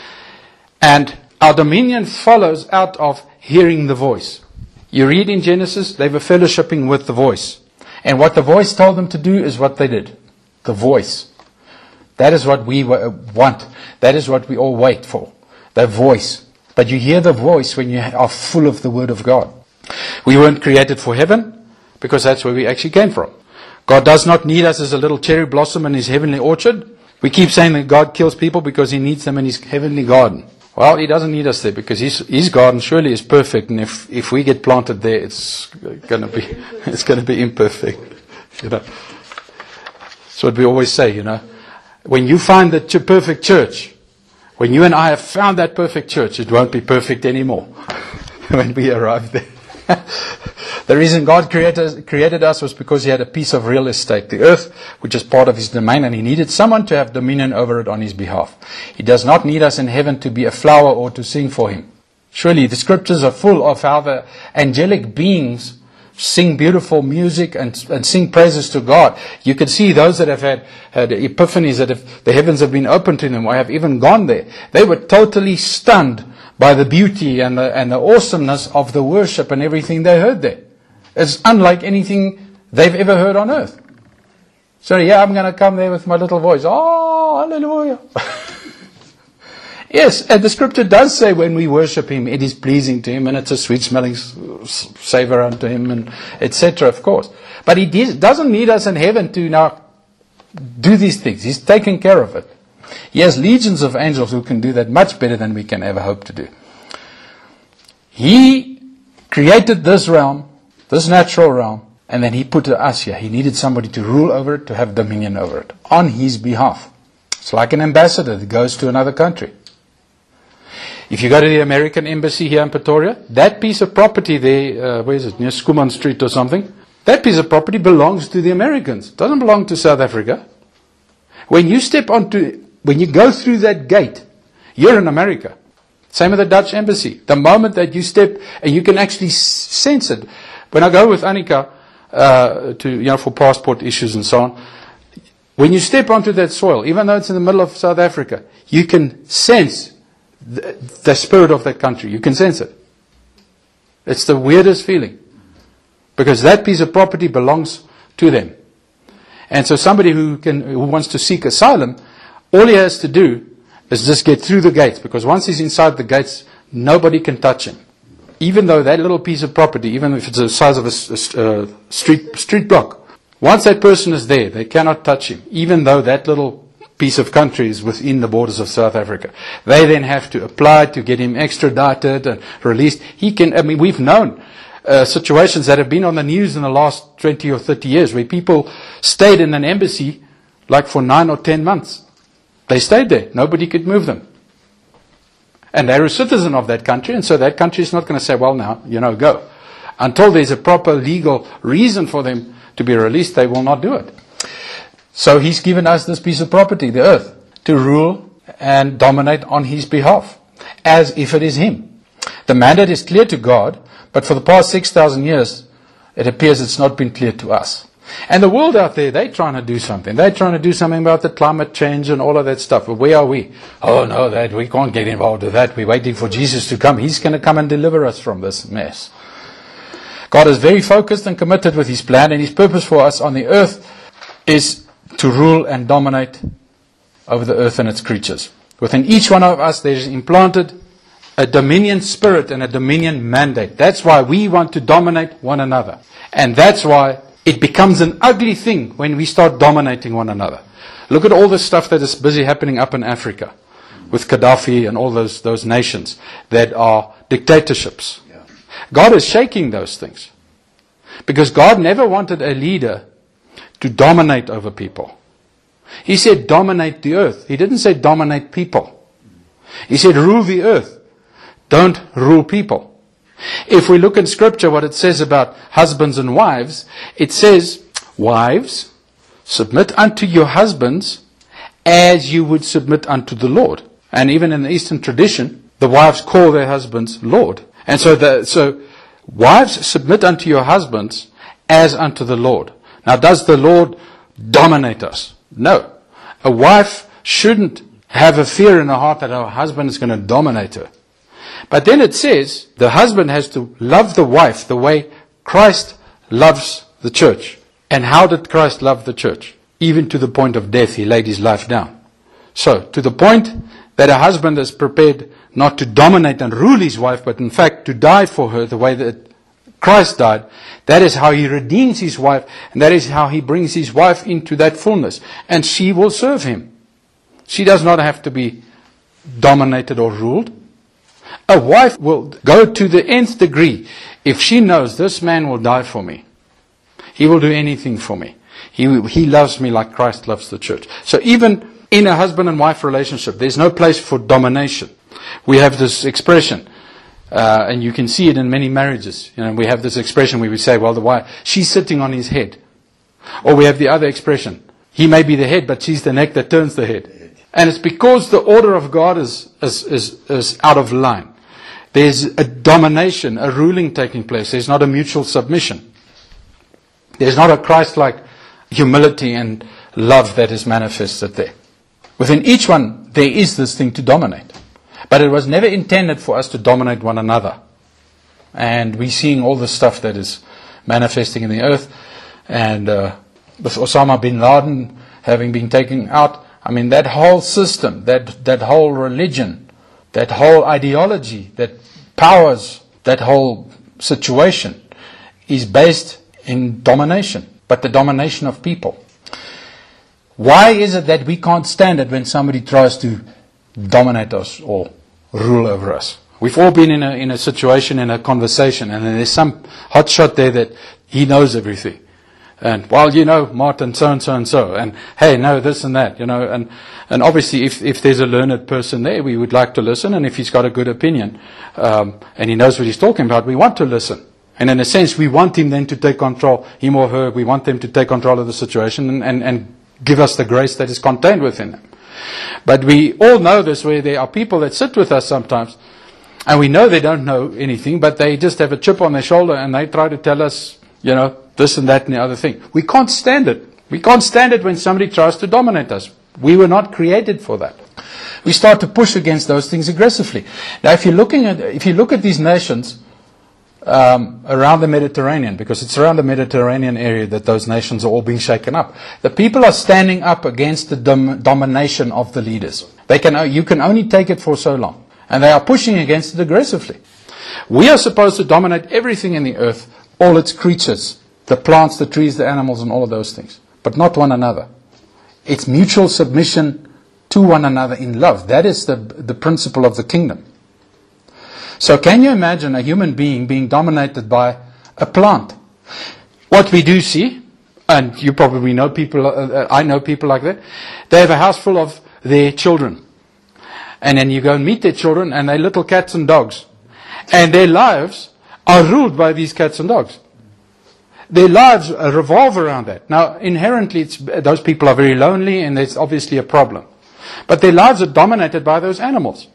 And our dominion follows out of hearing the voice. You read in Genesis, they were fellowshipping with the voice. And what the voice told them to do is what they did. The voice. That is what we want. That is what we all wait for. The voice. But you hear the voice when you are full of the Word of God. We weren't created for heaven, because that's where we actually came from. God does not need us as a little cherry blossom in His heavenly orchard. We keep saying that God kills people because He needs them in His heavenly garden. Well, He doesn't need us there, because His, His garden surely is perfect, and if, if we get planted there, it's gonna be, it's gonna be imperfect. You know. That's what we always say, you know. When you find the ch- perfect church, when you and I have found that perfect church, it won't be perfect anymore when we arrive there. The reason God created, created us was because He had a piece of real estate, the earth, which is part of His domain, and He needed someone to have dominion over it on His behalf. He does not need us in heaven to be a flower or to sing for Him. Surely the scriptures are full of how the angelic beings sing beautiful music and, and sing praises to God. You can see those that have had, had epiphanies, that have, the heavens have been opened to them, or have even gone there. They were totally stunned by the beauty and the, and the awesomeness of the worship and everything they heard there. It's unlike anything they've ever heard on earth. So yeah, I'm going to come there with my little voice. Oh, hallelujah. Yes, and the scripture does say when we worship Him, it is pleasing to Him, and it's a sweet smelling savor unto Him, and et cetera, of course. But He doesn't need us in heaven to now do these things. He's taken care of it. He has legions of angels who can do that much better than we can ever hope to do. He created this realm, this natural realm, and then He put us here. He needed somebody to rule over it, to have dominion over it, on His behalf. It's like an ambassador that goes to another country. If you go to the American embassy here in Pretoria, that piece of property there, uh, where is it, near Skuman Street or something, that piece of property belongs to the Americans. It doesn't belong to South Africa. When you step onto, when you go through that gate, you're in America. Same with the Dutch embassy. The moment that you step, and you can actually sense it. When I go with Annika uh, to, you know, for passport issues and so on, when you step onto that soil, even though it's in the middle of South Africa, you can sense the, the spirit of that country. You can sense it. It's the weirdest feeling. Because that piece of property belongs to them. And so somebody who can, who wants to seek asylum, all he has to do is just get through the gates. Because once he's inside the gates, nobody can touch him. Even though that little piece of property, even if it's the size of a, a, a street, street block, once that person is there, they cannot touch him. Even though that little piece of country is within the borders of South Africa. They then have to apply to get him extradited and released. He can, I mean, we've known Uh, situations that have been on the news in the last twenty or thirty years where people stayed in an embassy like for nine or ten months. They stayed there. Nobody could move them. And they're a citizen of that country, and so that country is not going to say, well, now, you know, go. Until there's a proper legal reason for them to be released, they will not do it. So he's given us this piece of property, the earth, to rule and dominate on his behalf, as if it is him. The mandate is clear to God, but for the past six thousand years, it appears it's not been clear to us. And the world out there, they're trying to do something. They're trying to do something about the climate change and all of that stuff. But where are we? Oh, no, that we can't get involved with that. We're waiting for Jesus to come. He's going to come and deliver us from this mess. God is very focused and committed with his plan, and his purpose for us on the earth is to rule and dominate over the earth and its creatures. Within each one of us, there is implanted a dominion spirit and a dominion mandate. That's why we want to dominate one another. And that's why it becomes an ugly thing when we start dominating one another. Look at all the stuff that is busy happening up in Africa with Gaddafi and all those, those nations that are dictatorships. Yeah. God is shaking those things. Because God never wanted a leader to dominate over people. He said dominate the earth. He didn't say dominate people. He said rule the earth. Don't rule people. If we look in Scripture what it says about husbands and wives, it says, wives, submit unto your husbands as you would submit unto the Lord. And even in the Eastern tradition, the wives call their husbands Lord. And so, the, so wives, submit unto your husbands as unto the Lord. Now, does the Lord dominate us? No. A wife shouldn't have a fear in her heart that her husband is going to dominate her. But then it says the husband has to love the wife the way Christ loves the church. And how did Christ love the church? Even to the point of death, he laid his life down. So, to the point that a husband is prepared not to dominate and rule his wife, but in fact to die for her the way that Christ died. That is how he redeems his wife, and that is how he brings his wife into that fullness. And she will serve him. She does not have to be dominated or ruled. A wife will go to the nth degree if she knows this man will die for me. He will do anything for me. He, he loves me like Christ loves the church. So even in a husband and wife relationship, there's no place for domination. We have this expression, uh, and you can see it in many marriages. You know, we have this expression where we say, well, the wife, she's sitting on his head. Or we have the other expression, he may be the head, but she's the neck that turns the head. And it's because the order of God is, is, is, is out of line. There's a domination, a ruling taking place. There's not a mutual submission. There's not a Christ-like humility and love that is manifested there. Within each one, there is this thing to dominate. But it was never intended for us to dominate one another. And we're seeing all the stuff that is manifesting in the earth. And uh, with Osama bin Laden having been taken out, I mean, that whole system, that, that whole religion, that whole ideology that powers that whole situation is based in domination, but the domination of people. Why is it that we can't stand it when somebody tries to dominate us or rule over us? We've all been in a, in a situation, in a conversation, and then there's some hotshot there that he knows everything. And, well, you know, Martin, so and so and so. And, hey, no, this and that, you know. And, and obviously, if, if there's a learned person there, we would like to listen. And if he's got a good opinion, um, and he knows what he's talking about, we want to listen. And in a sense, we want him then to take control, him or her, we want them to take control of the situation and, and, and give us the grace that is contained within them. But we all know this, where there are people that sit with us sometimes, and we know they don't know anything, but they just have a chip on their shoulder and they try to tell us, you know, this and that and the other thing. We can't stand it. We can't stand it when somebody tries to dominate us. We were not created for that. We start to push against those things aggressively. Now, if you're looking at, if you look at these nations um, around the Mediterranean, because it's around the Mediterranean area that those nations are all being shaken up, the people are standing up against the dom- domination of the leaders. They can, you can only take it for so long. And they are pushing against it aggressively. We are supposed to dominate everything in the earth, all its creatures, the plants, the trees, the animals, and all of those things, but not one another. It's mutual submission to one another in love. That is the, the principle of the kingdom. So can you imagine a human being being dominated by a plant? What we do see, and you probably know people, uh, I know people like that, they have a house full of their children. And then you go and meet their children, and they're little cats and dogs. And their lives are ruled by these cats and dogs. Their lives revolve around that. Now, inherently, it's, those people are very lonely, and there's obviously a problem. But their lives are dominated by those animals.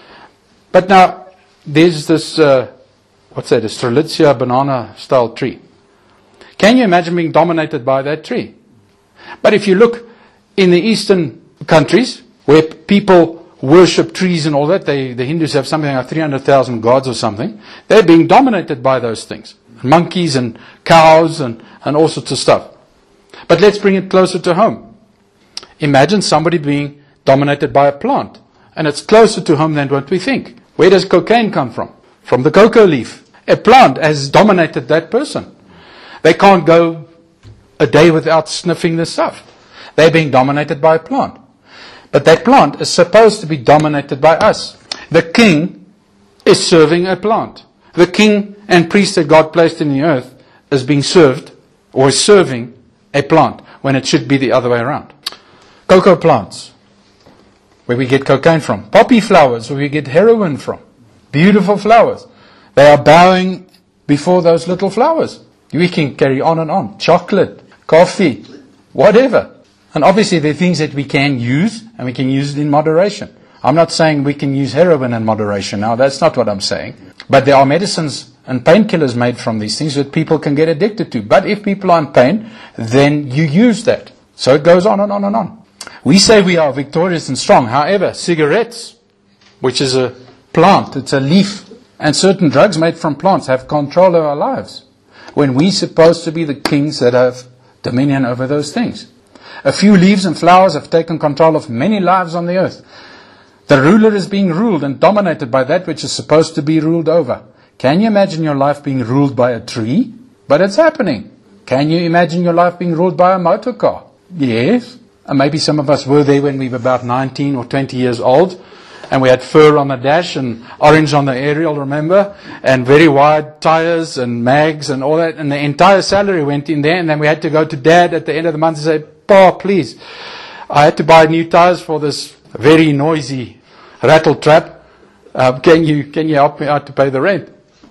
But now, there's this, uh, what's that, a Strelitzia banana-style tree. Can you imagine being dominated by that tree? But if you look in the eastern countries, where people worship trees and all that, they, the Hindus have something like three hundred thousand gods or something, they're being dominated by those things. Monkeys and cows and, and all sorts of stuff. But let's bring it closer to home. Imagine somebody being dominated by a plant. And it's closer to home than what we think. Where does cocaine come from? From the cocoa leaf. A plant has dominated that person. They can't go a day without sniffing this stuff. They're being dominated by a plant. But that plant is supposed to be dominated by us. The king is serving a plant. The king and priest that God placed in the earth is being served, or is serving a plant, when it should be the other way around. Cocoa plants, where we get cocaine from. Poppy flowers, where we get heroin from. Beautiful flowers. They are bowing before those little flowers. We can carry on and on. Chocolate, coffee, whatever. And obviously there are things that we can use, and we can use it in moderation. I'm not saying we can use heroin in moderation now, that's not what I'm saying. But there are medicines and painkillers made from these things that people can get addicted to. But if people are in pain, then you use that. So it goes on and on and on. We say we are victorious and strong. However, cigarettes, which is a plant, it's a leaf, and certain drugs made from plants have control of our lives, when we're supposed to be the kings that have dominion over those things. A few leaves and flowers have taken control of many lives on the earth. The ruler is being ruled and dominated by that which is supposed to be ruled over. Can you imagine your life being ruled by a tree? But it's happening. Can you imagine your life being ruled by a motor car? Yes. And maybe some of us were there when we were about nineteen or twenty years old. And we had fur on the dash and orange on the aerial, remember? And very wide tires and mags and all that. And the entire salary went in there. And then we had to go to Dad at the end of the month and say, Pa, please, I had to buy new tires for this very noisy rattle trap. Uh, can you can you help me out to pay the rent?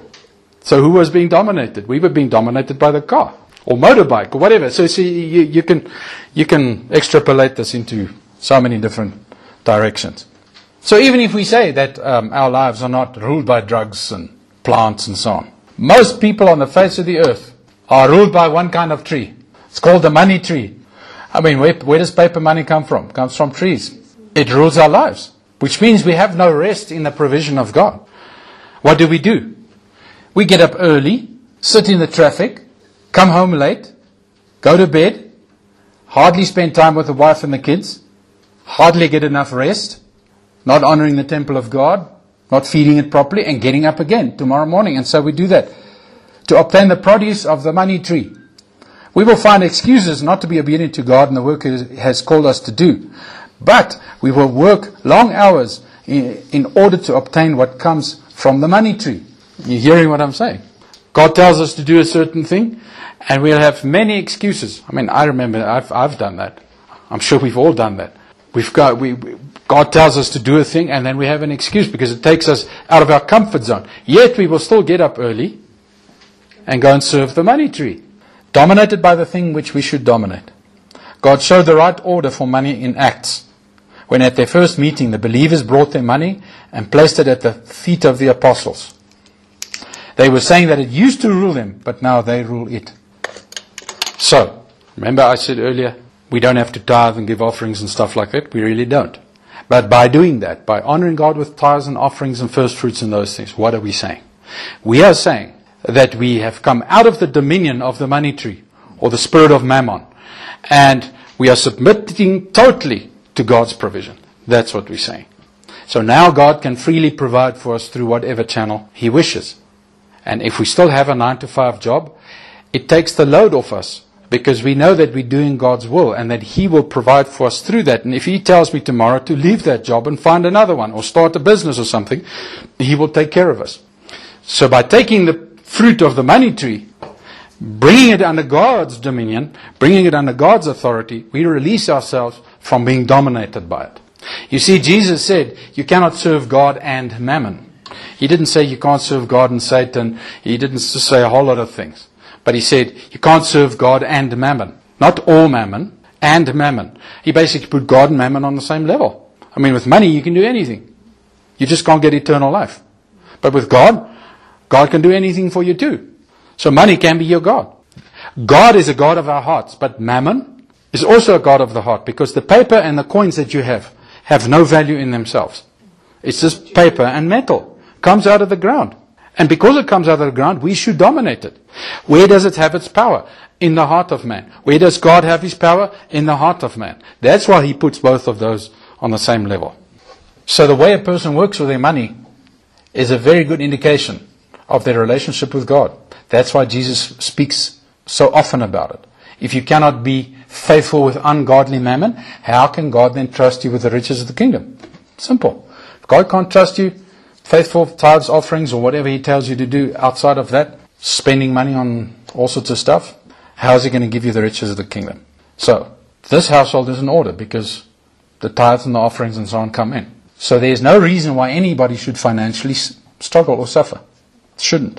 So who was being dominated? We were being dominated by the car or motorbike or whatever. So see, you, you can you can extrapolate this into so many different directions. So even if we say that um, our lives are not ruled by drugs and plants and so on, most people on the face of the earth are ruled by one kind of tree. It's called the money tree. I mean, where, where does paper money come from? It comes from trees. It rules our lives, which means we have no rest in the provision of God. What do we do? We get up early, sit in the traffic, come home late, go to bed, hardly spend time with the wife and the kids, hardly get enough rest, not honoring the temple of God, not feeding it properly, and getting up again tomorrow morning. And so we do that to obtain the produce of the money tree. We will find excuses not to be obedient to God and the work He has called us to do. But we will work long hours in, in order to obtain what comes from the money tree. You're hearing what I'm saying? God tells us to do a certain thing, and we'll have many excuses. I mean, I remember I've I've done that. I'm sure we've all done that. We've got we, we God tells us to do a thing, and then we have an excuse because it takes us out of our comfort zone. Yet we will still get up early and go and serve the money tree, dominated by the thing which we should dominate. God showed the right order for money in Acts, when at their first meeting the believers brought their money and placed it at the feet of the apostles. They were saying that it used to rule them, but now they rule it. So, remember I said earlier, we don't have to tithe and give offerings and stuff like that. We really don't. But by doing that, by honoring God with tithes and offerings and first fruits and those things, what are we saying? We are saying that we have come out of the dominion of the money tree, or the spirit of mammon, and we are submitting totally to God's provision. That's what we're saying. So now God can freely provide for us through whatever channel He wishes. And if we still have a nine to five job, it takes the load off us, because we know that we're doing God's will and that He will provide for us through that. And if He tells me tomorrow to leave that job and find another one or start a business or something, He will take care of us. So by taking the fruit of the money tree, bringing it under God's dominion, bringing it under God's authority, we release ourselves from being dominated by it. You see, Jesus said, you cannot serve God and mammon. He didn't say you can't serve God and Satan. He didn't say a whole lot of things. But He said, you can't serve God and mammon. Not all mammon, and mammon. He basically put God and mammon on the same level. I mean, with money you can do anything. You just can't get eternal life. But with God, God can do anything for you too. So money can be your God. God is a God of our hearts, but mammon is also a God of the heart, because the paper and the coins that you have have no value in themselves. It's just paper and metal. Comes out of the ground. And because it comes out of the ground, we should dominate it. Where does it have its power? In the heart of man. Where does God have His power? In the heart of man. That's why He puts both of those on the same level. So the way a person works with their money is a very good indication of their relationship with God. That's why Jesus speaks so often about it. If you cannot be faithful with ungodly mammon, how can God then trust you with the riches of the kingdom? Simple. If God can't trust you, faithful tithes, offerings, or whatever He tells you to do outside of that, spending money on all sorts of stuff, how is He going to give you the riches of the kingdom? So, this household is in order because the tithes and the offerings and so on come in. So there is no reason why anybody should financially struggle or suffer. Shouldn't.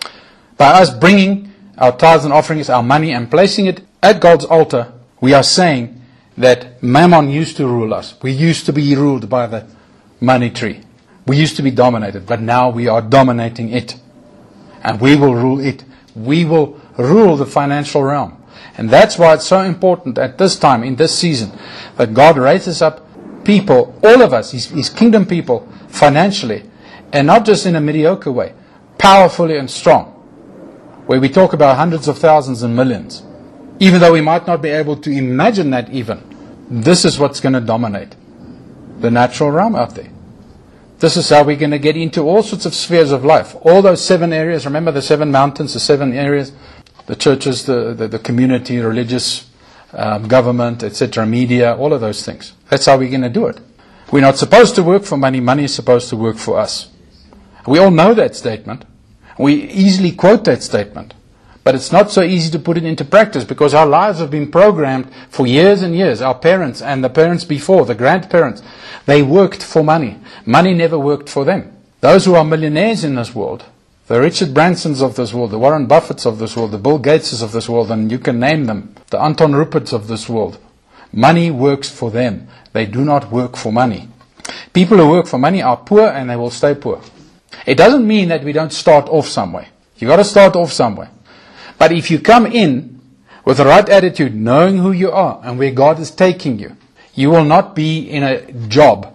By us bringing our tithes and offerings, our money, and placing it at God's altar, we are saying that mammon used to rule us. We used to be ruled by the money tree. We used to be dominated, but now we are dominating it. And we will rule it. We will rule the financial realm. And that's why it's so important at this time, in this season, that God raises up people, all of us, His, His kingdom people, financially, and not just in a mediocre way, powerfully and strong, where we talk about hundreds of thousands and millions. Even though we might not be able to imagine that even, this is what's going to dominate the natural realm out there. This is how we're going to get into all sorts of spheres of life. All those seven areas, remember the seven mountains, the seven areas, the churches, the, the, the community, religious, um, government, et cetera, media, all of those things. That's how we're going to do it. We're not supposed to work for money. Money is supposed to work for us. We all know that statement. We easily quote that statement. But it's not so easy to put it into practice because our lives have been programmed for years and years. Our parents and the parents before, the grandparents, they worked for money. Money never worked for them. Those who are millionaires in this world, the Richard Bransons of this world, the Warren Buffetts of this world, the Bill Gateses of this world, and you can name them, the Anton Ruperts of this world, money works for them. They do not work for money. People who work for money are poor and they will stay poor. It doesn't mean that we don't start off somewhere. You've got to start off somewhere. But if you come in with the right attitude, knowing who you are and where God is taking you, you will not be in a job,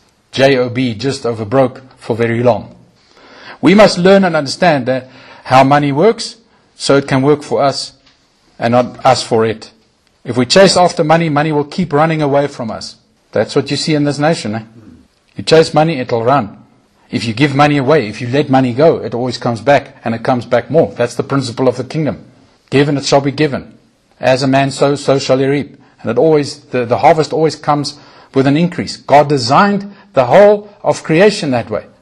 J O B, just over broke for very long. We must learn and understand that how money works so it can work for us and not us for it. If we chase after money, money will keep running away from us. That's what you see in this nation. Eh? You chase money, it'll run. If you give money away, if you let money go, it always comes back, and it comes back more. That's the principle of the kingdom. Give and it shall be given. As a man sows, so shall he reap. And it always, the, the harvest always comes with an increase. God designed the whole of creation that way.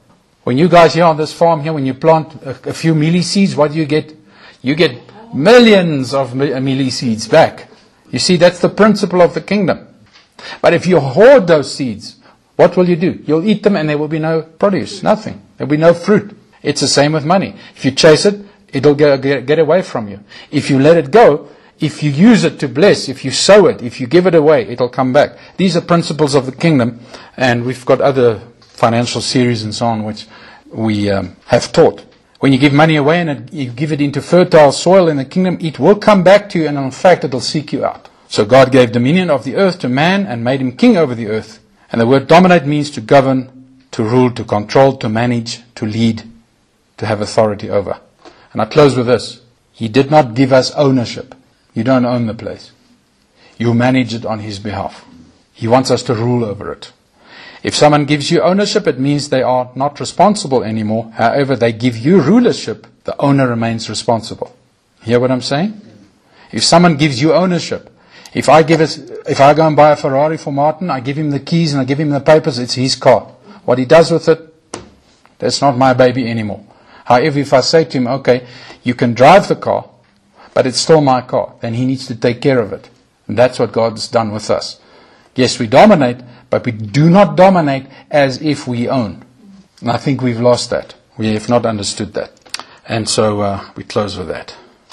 When you guys here on this farm here, when you plant a, a few mealie seeds, what do you get? You get millions of mealie seeds back. You see, that's the principle of the kingdom. But if you hoard those seeds, what will you do? You'll eat them and there will be no produce, nothing. There will be no fruit. It's the same with money. If you chase it, it'll get, get, get away from you. If you let it go, if you use it to bless, if you sow it, if you give it away, it'll come back. These are principles of the kingdom, and we've got other financial series and so on which we um, have taught. When you give money away and it, you give it into fertile soil in the kingdom, it will come back to you, and in fact it'll seek you out. So God gave dominion of the earth to man and made him king over the earth. And the word dominate means to govern, to rule, to control, to manage, to lead, to have authority over. And I close with this. He did not give us ownership. You don't own the place. You manage it on his behalf. He wants us to rule over it. If someone gives you ownership, it means they are not responsible anymore. However, they give you rulership, the owner remains responsible. Hear what I'm saying? If someone gives you ownership, if I give it, if I go and buy a Ferrari for Martin, I give him the keys and I give him the papers, it's his car. What he does with it, that's not my baby anymore. However, if I say to him, okay, you can drive the car, but it's still my car, then he needs to take care of it. And that's what God's done with us. Yes, we dominate, but we do not dominate as if we own. And I think we've lost that. We have not understood that. And so uh, we close with that.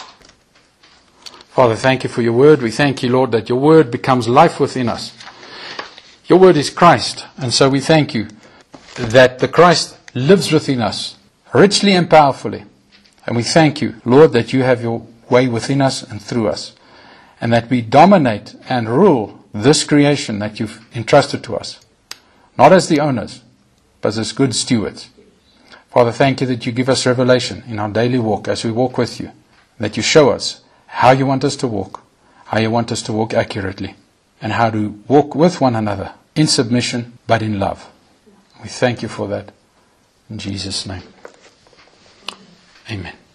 Father, thank you for your word. We thank you, Lord, that your word becomes life within us. Your word is Christ. And so we thank you that the Christ lives within us, richly and powerfully. And we thank you, Lord, that you have your way within us and through us. And that we dominate and rule this creation that you've entrusted to us. Not as the owners, but as good stewards. Father, thank you that you give us revelation in our daily walk as we walk with you. That you show us how you want us to walk, how you want us to walk accurately, and how to walk with one another in submission, but in love. We thank you for that. In Jesus' name. Amen.